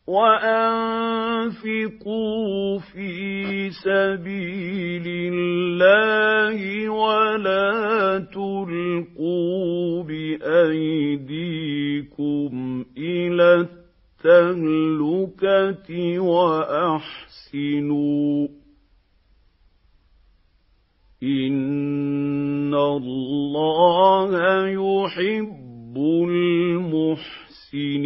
وَأَنفِقُوا فِي سَبِيلِ اللَّهِ وَلَا تُلْقُوا بِأَيْدِيكُمْ إِلَى التَّهْلُكَةِ وَأَحْسِنُوا إِنَّ اللَّهَ يُحِبُّ الْمُحْسِنِينَ.